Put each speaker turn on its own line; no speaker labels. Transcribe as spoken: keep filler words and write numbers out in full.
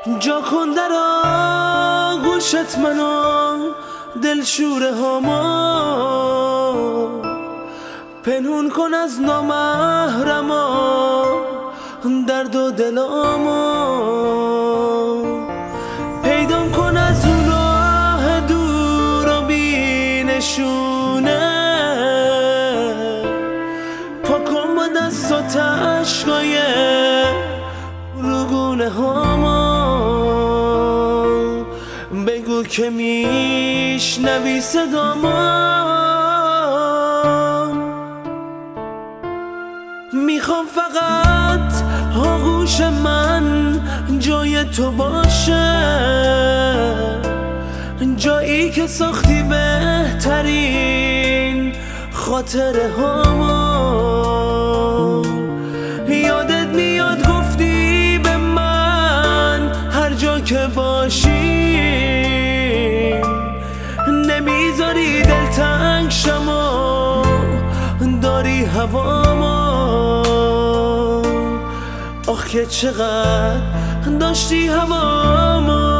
جا کن در آغوشت منو دلشوره هامو، پنهون کن از نامحرما درد و دلامو، پیدام کن از اون راه دور و بی نشونه، پاکن با دستات عشقای روگونه هامو، بگو که میشنوی صدامو، میخوام فقط آغوش من جای تو باشه، جایی که ساختی بهترین خاطره هامو. یادت میاد گفتی به من هر جا که باشی نمیذاری دلتنگ شم و داری هوامو. آخ که چقدر داشتی هوامو.